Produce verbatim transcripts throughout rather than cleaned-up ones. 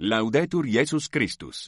Laudetur Jesus Christus.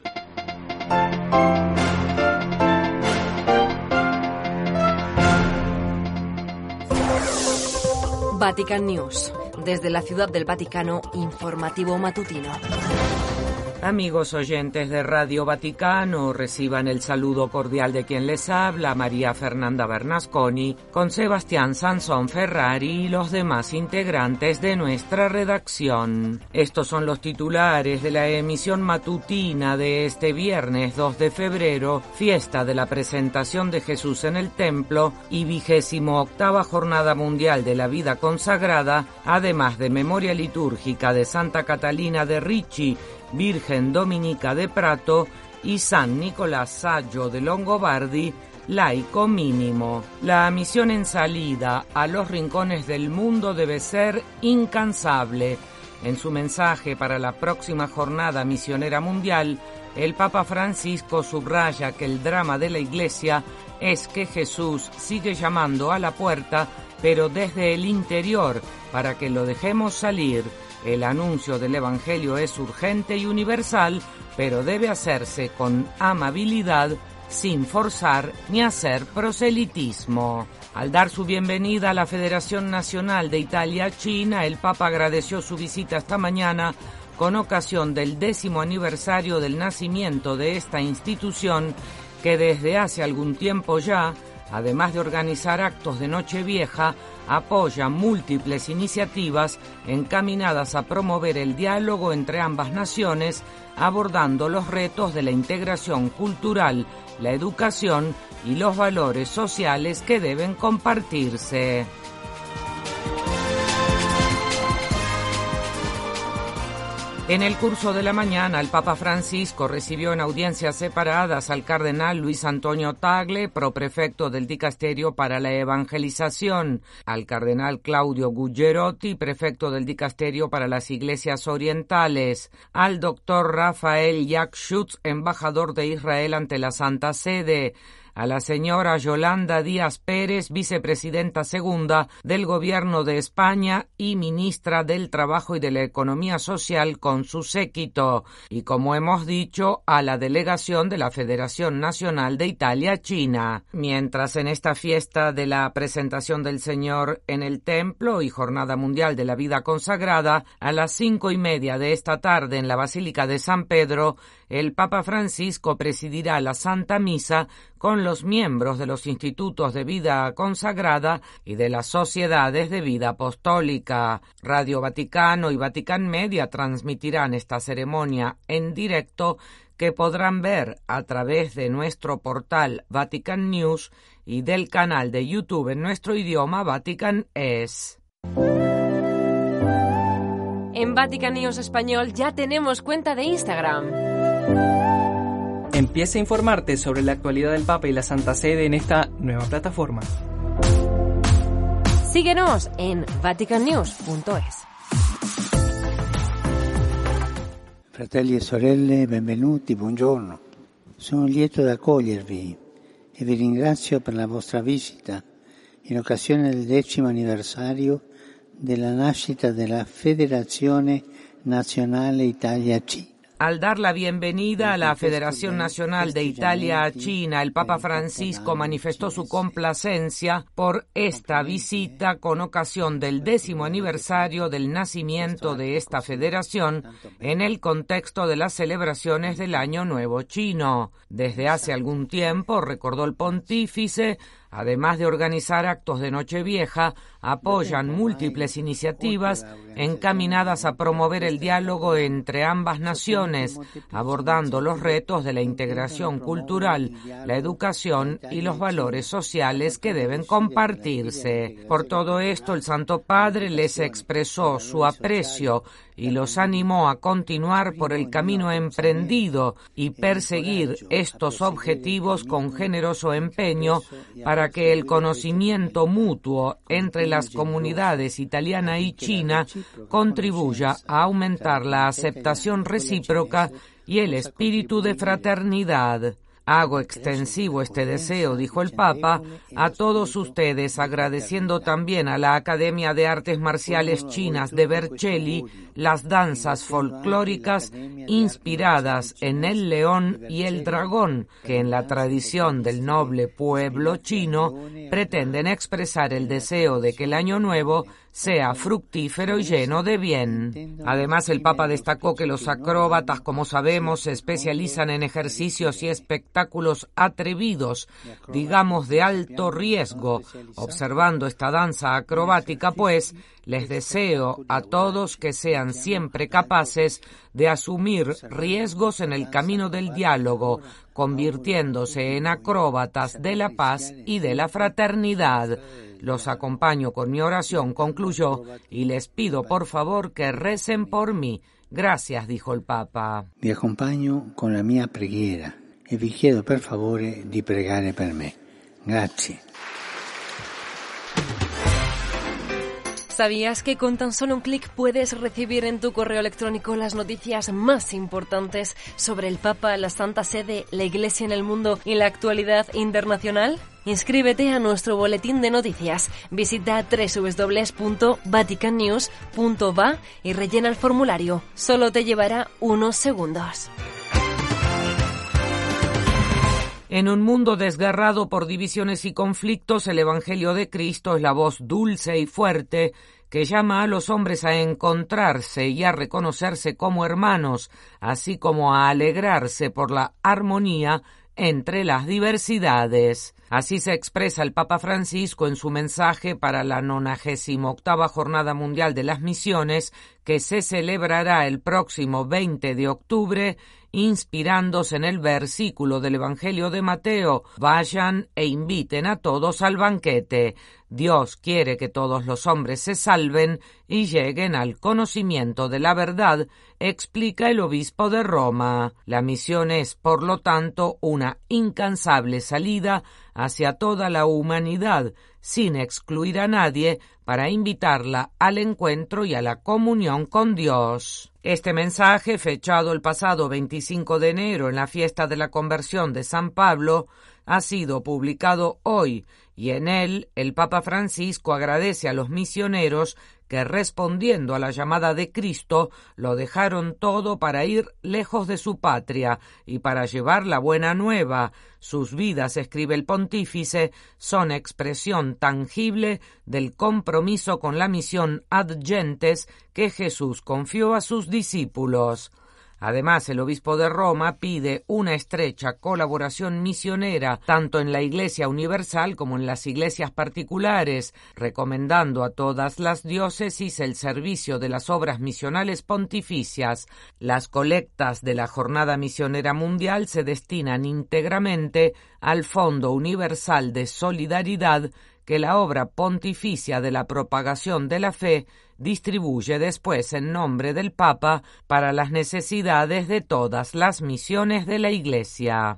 Vatican News. Desde la Ciudad del Vaticano, informativo matutino. Amigos oyentes de Radio Vaticano, reciban el saludo cordial de quien les habla, María Fernanda Bernasconi, con Sebastián Sansón Ferrari y los demás integrantes de nuestra redacción. Estos son los titulares de la emisión matutina de este viernes dos de febrero, fiesta de la presentación de Jesús en el templo y vigésimo octava Jornada Mundial de la Vida Consagrada, además de memoria litúrgica de Santa Catalina de Ricci, Virgen Dominica de Prato y San Nicolás Saggio de Longobardi, laico mínimo. La misión en salida a los rincones del mundo debe ser incansable. En su mensaje para la próxima Jornada Misionera Mundial, el Papa Francisco subraya que el drama de la Iglesia es que Jesús sigue llamando a la puerta, pero desde el interior, para que lo dejemos salir. El anuncio del Evangelio es urgente y universal, pero debe hacerse con amabilidad, sin forzar ni hacer proselitismo. Al dar su bienvenida a la Federación Nacional de Italia-China, el Papa agradeció su visita esta mañana con ocasión del décimo aniversario del nacimiento de esta institución que desde hace algún tiempo ya, además de organizar actos de Nochevieja, apoya múltiples iniciativas encaminadas a promover el diálogo entre ambas naciones, abordando los retos de la integración cultural, la educación y los valores sociales que deben compartirse. En el curso de la mañana, el Papa Francisco recibió en audiencias separadas al cardenal Luis Antonio Tagle, proprefecto del Dicasterio para la Evangelización, al cardenal Claudio Gugerotti, prefecto del Dicasterio para las Iglesias Orientales, al doctor Rafael Yakshutz, embajador de Israel ante la Santa Sede, a la señora Yolanda Díaz Pérez, vicepresidenta segunda del Gobierno de España y ministra del Trabajo y de la Economía Social con su séquito, y como hemos dicho, a la delegación de la Federación Nacional de Italia-China. Mientras en esta fiesta de la presentación del Señor en el Templo y Jornada Mundial de la Vida Consagrada, a las cinco y media de esta tarde en la Basílica de San Pedro, el Papa Francisco presidirá la Santa Misa con los miembros de los institutos de vida consagrada y de las sociedades de vida apostólica. Radio Vaticano y Vatican Media transmitirán esta ceremonia en directo, que podrán ver a través de nuestro portal Vatican News y del canal de YouTube en nuestro idioma Vatican Es. En Vatican News Español ya tenemos cuenta de Instagram. Empieza a informarte sobre la actualidad del Papa y la Santa Sede en esta nueva plataforma. Síguenos en vatican news punto es. Fratelli e sorelle, benvenuti, buongiorno. Sono lieto di accogliervi e vi ringrazio per la vostra visita in occasione del decimo anniversario della nascita della Federazione Nazionale Italia-Cina. Al dar la bienvenida a la Federación Nacional de Italia a China, el Papa Francisco manifestó su complacencia por esta visita con ocasión del décimo aniversario del nacimiento de esta federación en el contexto de las celebraciones del Año Nuevo Chino. Desde hace algún tiempo, recordó el pontífice, además de organizar actos de Nochevieja, apoyan múltiples iniciativas encaminadas a promover el diálogo entre ambas naciones, abordando los retos de la integración cultural, la educación y los valores sociales que deben compartirse. Por todo esto, el Santo Padre les expresó su aprecio y los animó a continuar por el camino emprendido y perseguir estos objetivos con generoso empeño para que el conocimiento mutuo entre las comunidades italiana y china contribuya a aumentar la aceptación recíproca y el espíritu de fraternidad. Hago extensivo este deseo, dijo el Papa, a todos ustedes, agradeciendo también a la Academia de Artes Marciales Chinas de Vercelli las danzas folclóricas inspiradas en el león y el dragón, que en la tradición del noble pueblo chino pretenden expresar el deseo de que el año nuevo sea fructífero y lleno de bien. Además, el Papa destacó que los acróbatas, como sabemos, se especializan en ejercicios y espectáculos atrevidos, digamos de alto riesgo. Observando esta danza acrobática, pues, les deseo a todos que sean siempre capaces de asumir riesgos en el camino del diálogo, convirtiéndose en acróbatas de la paz y de la fraternidad. Los acompaño con mi oración, concluyó, y les pido por favor que recen por mí. Gracias, dijo el Papa. Vi accompagno con la mia preghiera e vi chiedo per favore di pregare per me. Grazie. ¿Sabías que con tan solo un clic puedes recibir en tu correo electrónico las noticias más importantes sobre el Papa, la Santa Sede, la Iglesia en el mundo y la actualidad internacional? Inscríbete a nuestro boletín de noticias. Visita doble u doble u doble u punto vatican news punto va y rellena el formulario. Solo te llevará unos segundos. En un mundo desgarrado por divisiones y conflictos, el Evangelio de Cristo es la voz dulce y fuerte que llama a los hombres a encontrarse y a reconocerse como hermanos, así como a alegrarse por la armonía entre las diversidades. Así se expresa el Papa Francisco en su mensaje para la nonagésima octava Jornada Mundial de las Misiones, que se celebrará el próximo veinte de octubre, inspirándose en el versículo del Evangelio de Mateo: vayan e inviten a todos al banquete. Dios quiere que todos los hombres se salven y lleguen al conocimiento de la verdad, explica el obispo de Roma. La misión es, por lo tanto, una incansable salida hacia toda la humanidad, sin excluir a nadie, para invitarla al encuentro y a la comunión con Dios. Este mensaje, fechado el pasado veinticinco de enero en la fiesta de la conversión de San Pablo, ha sido publicado hoy, y en él el Papa Francisco agradece a los misioneros que, respondiendo a la llamada de Cristo, lo dejaron todo para ir lejos de su patria y para llevar la buena nueva. Sus vidas, escribe el pontífice, son expresión tangible del compromiso con la misión ad gentes que Jesús confió a sus discípulos. Además, el obispo de Roma pide una estrecha colaboración misionera tanto en la Iglesia universal como en las iglesias particulares, recomendando a todas las diócesis el servicio de las obras misionales pontificias. Las colectas de la Jornada Misionera Mundial se destinan íntegramente al Fondo Universal de Solidaridad que la obra pontificia de la propagación de la fe distribuye después en nombre del Papa para las necesidades de todas las misiones de la Iglesia.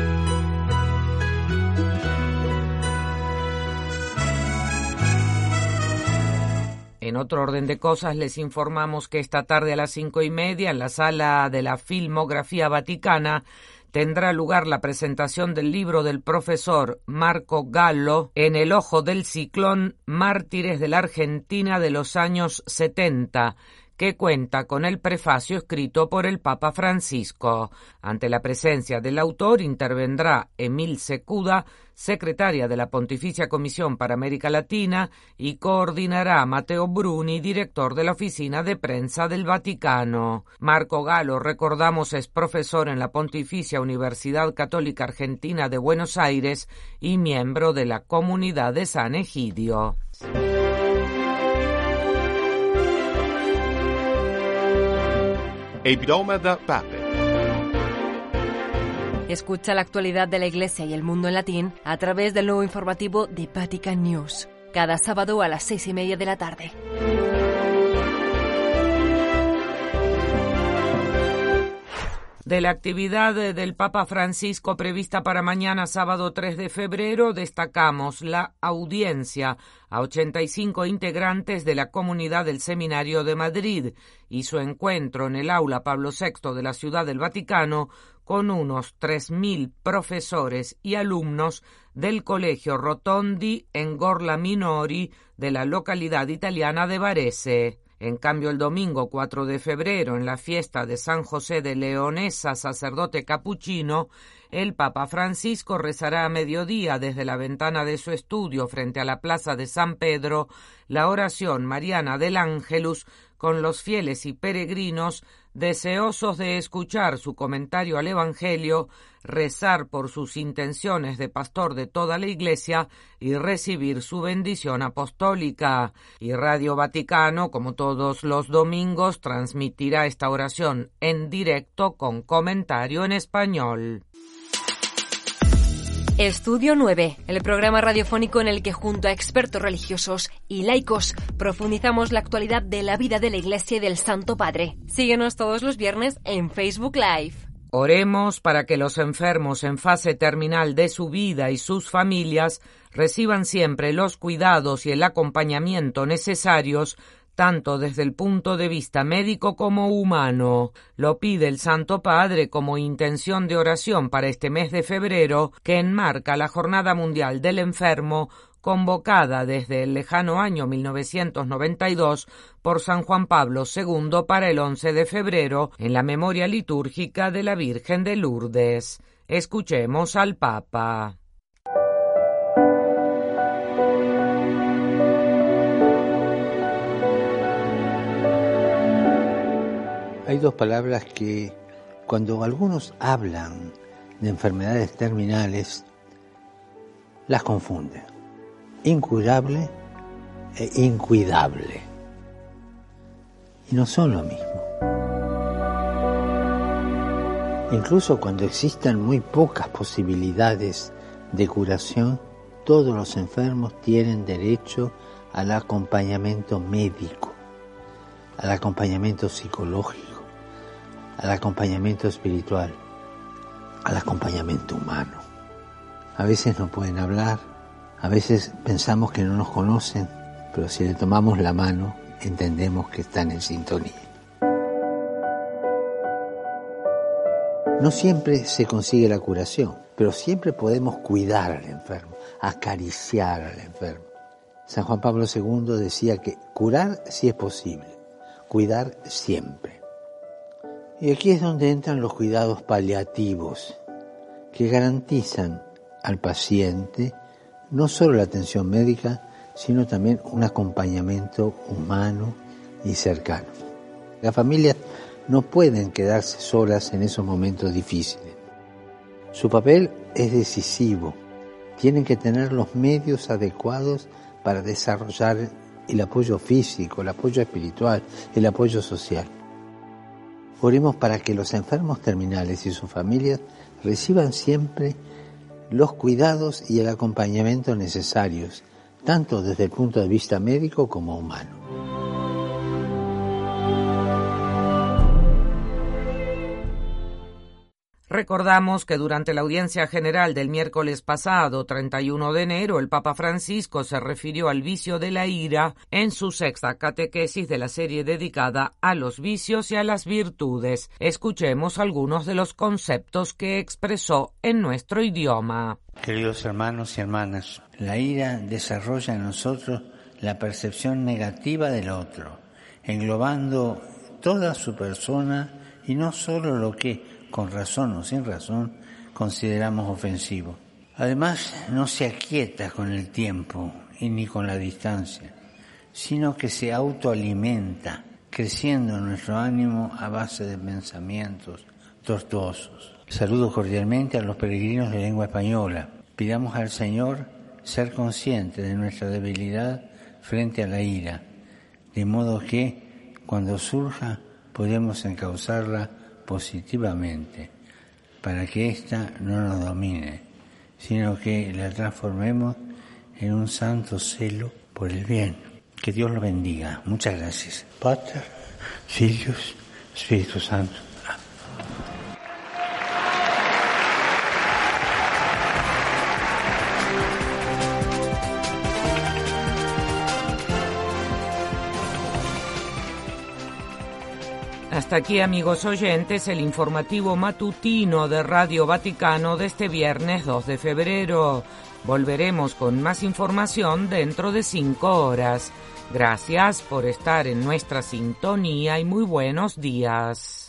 En otro orden de cosas, les informamos que esta tarde a las cinco y media, en la sala de la Filmografía Vaticana, tendrá lugar la presentación del libro del profesor Marco Gallo, En el ojo del ciclón, mártires de la Argentina de los años setenta, que cuenta con el prefacio escrito por el Papa Francisco. Ante la presencia del autor intervendrá Emil Secuda, secretaria de la Pontificia Comisión para América Latina, y coordinará a Matteo Bruni, director de la Oficina de Prensa del Vaticano. Marco Gallo, recordamos, es profesor en la Pontificia Universidad Católica Argentina de Buenos Aires y miembro de la Comunidad de San Egidio. Epidoma da Pape. Escucha la actualidad de la Iglesia y el mundo en latín a través del nuevo informativo de Vatican News, cada sábado a las seis y media de la tarde. De la actividad del Papa Francisco prevista para mañana sábado tres de febrero, destacamos la audiencia a ochenta y cinco integrantes de la comunidad del Seminario de Madrid y su encuentro en el aula Pablo sexto de la Ciudad del Vaticano con unos tres mil profesores y alumnos del Colegio Rotondi en Gorla Minori de la localidad italiana de Varese. En cambio, el domingo cuatro de febrero, en la fiesta de San José de Leonesa, sacerdote capuchino, el Papa Francisco rezará a mediodía desde la ventana de su estudio frente a la plaza de San Pedro la oración mariana del Ángelus con los fieles y peregrinos deseosos de escuchar su comentario al Evangelio, rezar por sus intenciones de pastor de toda la Iglesia y recibir su bendición apostólica. Y Radio Vaticano, como todos los domingos, transmitirá esta oración en directo con comentario en español. Estudio nueve, el programa radiofónico en el que junto a expertos religiosos y laicos profundizamos la actualidad de la vida de la Iglesia y del Santo Padre. Síguenos todos los viernes en Facebook Live. Oremos para que los enfermos en fase terminal de su vida y sus familias reciban siempre los cuidados y el acompañamiento necesarios tanto desde el punto de vista médico como humano. Lo pide el Santo Padre como intención de oración para este mes de febrero, que enmarca la Jornada Mundial del Enfermo, convocada desde el lejano año mil novecientos noventa y dos por San Juan Pablo segundo para el once de febrero, en la memoria litúrgica de la Virgen de Lourdes. Escuchemos al Papa. Hay dos palabras que, cuando algunos hablan de enfermedades terminales, las confunden. Incurable e incuidable. Y no son lo mismo. Incluso cuando existan muy pocas posibilidades de curación, todos los enfermos tienen derecho al acompañamiento médico, al acompañamiento psicológico, al acompañamiento espiritual, al acompañamiento humano. A veces no pueden hablar, a veces pensamos que no nos conocen, pero si le tomamos la mano, entendemos que están en sintonía. No siempre se consigue la curación, pero siempre podemos cuidar al enfermo, acariciar al enfermo. San Juan Pablo segundo decía que curar sí es posible, cuidar siempre. Y aquí es donde entran los cuidados paliativos, que garantizan al paciente no solo la atención médica, sino también un acompañamiento humano y cercano. Las familias no pueden quedarse solas en esos momentos difíciles. Su papel es decisivo. Tienen que tener los medios adecuados para desarrollar el apoyo físico, el apoyo espiritual, el apoyo social. Oremos para que los enfermos terminales y sus familias reciban siempre los cuidados y el acompañamiento necesarios, tanto desde el punto de vista médico como humano. Recordamos que durante la audiencia general del miércoles pasado, treinta y uno de enero, el Papa Francisco se refirió al vicio de la ira en su sexta catequesis de la serie dedicada a los vicios y a las virtudes. Escuchemos algunos de los conceptos que expresó en nuestro idioma. Queridos hermanos y hermanas, la ira desarrolla en nosotros la percepción negativa del otro, englobando toda su persona y no solo lo que, con razón o sin razón, consideramos ofensivo. Además, no se aquieta con el tiempo y ni con la distancia, sino que se autoalimenta, creciendo nuestro ánimo a base de pensamientos tortuosos. Saludo cordialmente a los peregrinos de lengua española. Pidamos al Señor ser consciente de nuestra debilidad frente a la ira, de modo que, cuando surja, podemos encauzarla positivamente, para que ésta no nos domine, sino que la transformemos en un santo celo por el bien. Que Dios lo bendiga. Muchas gracias. Pater, Filius, Espíritu Santo. Hasta aquí, amigos oyentes, el informativo matutino de Radio Vaticano de este viernes dos de febrero. Volveremos con más información dentro de cinco horas. Gracias por estar en nuestra sintonía y muy buenos días.